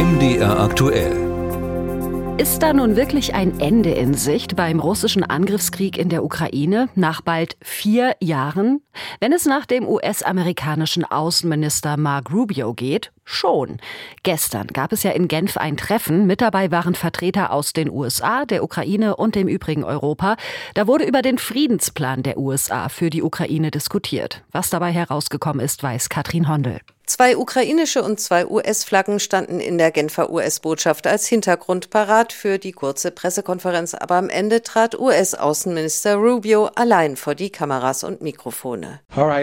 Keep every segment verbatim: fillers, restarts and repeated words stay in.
M D R aktuell. Ist da nun wirklich ein Ende in Sicht beim russischen Angriffskrieg in der Ukraine nach bald vier Jahren? Wenn es nach dem U S-amerikanischen Außenminister Marco Rubio geht, schon. Gestern gab es ja in Genf ein Treffen. Mit dabei waren Vertreter aus den U S A, der Ukraine und dem übrigen Europa. Da wurde über den Friedensplan der U S A für die Ukraine diskutiert. Was dabei herausgekommen ist, weiß Katrin Hondel. Zwei ukrainische und zwei U S-Flaggen standen in der Genfer U S-Botschaft als Hintergrund parat für die kurze Pressekonferenz. Aber am Ende trat U S-Außenminister Rubio allein vor die Kameras und Mikrofone.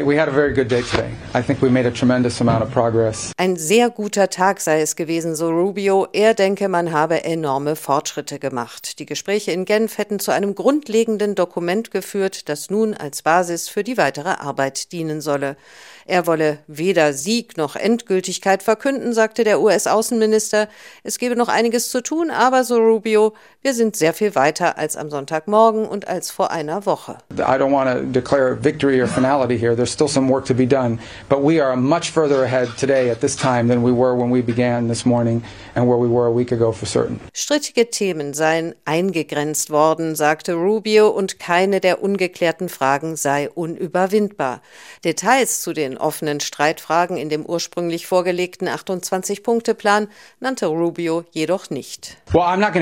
Ein sehr guter Tag sei es gewesen, so Rubio. Er denke, man habe enorme Fortschritte gemacht. Die Gespräche in Genf hätten zu einem grundlegenden Dokument geführt, das nun als Basis für die weitere Arbeit dienen solle. Er wolle weder Sieg noch Endgültigkeit verkünden, sagte der U S-Außenminister. Es gebe noch einiges zu tun, aber, so Rubio, wir sind sehr viel weiter als am Sonntagmorgen und als vor einer Woche. I don't want to declare victory or finality here. There's still some work to be done, but we are much further ahead today at this time than we were when we began this morning and where we were a week ago for certain. Strittige Themen seien eingegrenzt worden, sagte Rubio, und keine der ungeklärten Fragen sei unüberwindbar. Details zu den offenen Streitfragen in dem ursprünglich vorgelegten achtundzwanzig-Punkte-Plan nannte Rubio jedoch nicht. Ich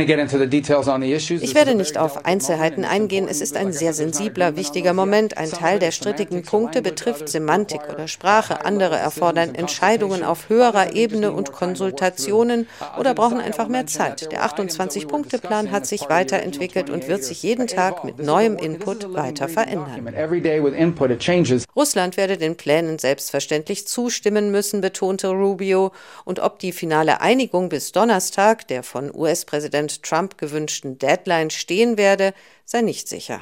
werde nicht auf Einzelheiten eingehen. Es ist ein sehr sensibler, wichtiger Moment. Ein Teil der strittigen Punkte betrifft Semantik oder Sprache. Andere erfordern Entscheidungen auf höherer Ebene und Konsultationen oder brauchen einfach mehr Zeit. Der achtundzwanzig-Punkte-Plan hat sich weiterentwickelt und wird sich jeden Tag mit neuem Input weiter verändern. Russland werde den Plänen selbstverständlich zustimmen müssen, betonte Rubio. Und ob die finale Einigung bis Donnerstag, der von U S-Präsident Trump gewünschten Deadline, stehen werde, sei nicht sicher.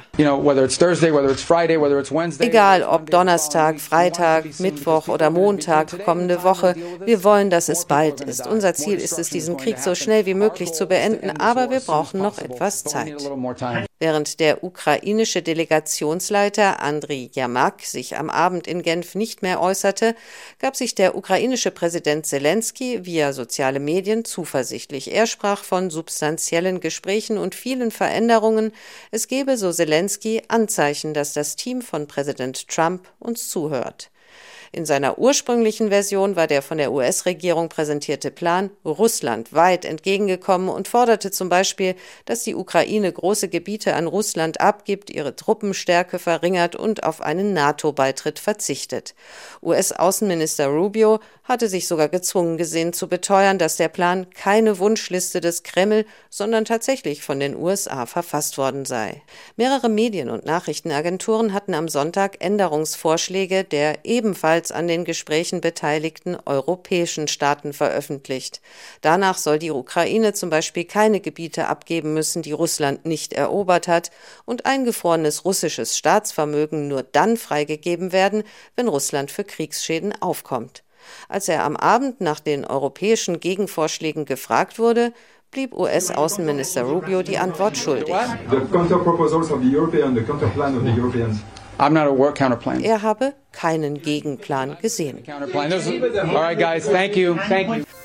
Egal ob Donnerstag, Freitag, Mittwoch oder Montag kommende Woche, wir wollen, dass es bald ist. Unser Ziel ist es, diesen Krieg so schnell wie möglich zu beenden, aber wir brauchen noch etwas Zeit. Während der ukrainische Delegationsleiter Andriy Yermak sich am Abend in Genf nicht mehr äußerte, gab sich der ukrainische Präsident Selenskyj via soziale Medien zuversichtlich. Er sprach von substanziellen Gesprächen und vielen Veränderungen. Es gebe, so Selenskyj, Anzeichen, dass das Team von Präsident Trump uns zuhört. In seiner ursprünglichen Version war der von der U S-Regierung präsentierte Plan Russland weit entgegengekommen und forderte zum Beispiel, dass die Ukraine große Gebiete an Russland abgibt, ihre Truppenstärke verringert und auf einen NATO-Beitritt verzichtet. U S-Außenminister Rubio hatte sich sogar gezwungen gesehen zu beteuern, dass der Plan keine Wunschliste des Kreml, sondern tatsächlich von den U S A verfasst worden sei. Mehrere Medien- und Nachrichtenagenturen hatten am Sonntag Änderungsvorschläge der ebenfalls an den Gesprächen beteiligten europäischen Staaten veröffentlicht. Danach soll die Ukraine zum Beispiel keine Gebiete abgeben müssen, die Russland nicht erobert hat, und eingefrorenes russisches Staatsvermögen nur dann freigegeben werden, wenn Russland für Kriegsschäden aufkommt. Als er am Abend nach den europäischen Gegenvorschlägen gefragt wurde, blieb U S-Außenminister Rubio die Antwort schuldig. Er habe keinen Gegenplan gesehen. All right, guys, thank you. Thank you.